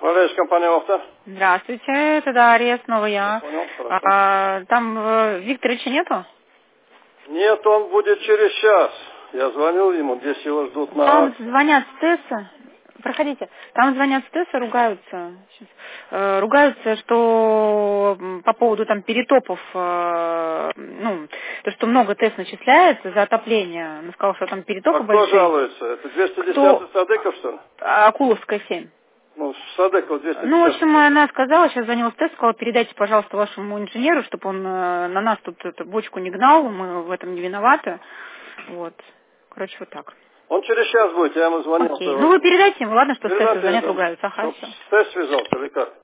Управляющая компания «Авто». Здравствуйте, это Дарья, снова я. Понял, хорошо. Там Викторовича нету? Нет, он будет через час. Я звонил ему, здесь его ждут на Там акции. звонят с ТЭСа. Проходите. Там звонят с ТЭСа, ругаются. Ругаются, что по поводу там перетопов, то, что много ТЭС начисляется за отопление. Он сказал, что там перетопы А кто большие. жалуется? Это 210-й Садыков, что ли? Акуловская 7. Ну, Садыков 210. Ну, в общем, она сказала, сейчас звонила в ТЭС, сказала, передайте, пожалуйста, вашему инженеру, чтобы он на нас тут эту бочку не гнал, мы в этом не виноваты. Вот. Короче, вот так. Он через час будет, я ему звонил. Окей. Ну, вы передайте ему, ладно, что с ТЭСа Передайте, звонят, да. ругаются. Ага, Чтоб всё. с ТЭС связался или как?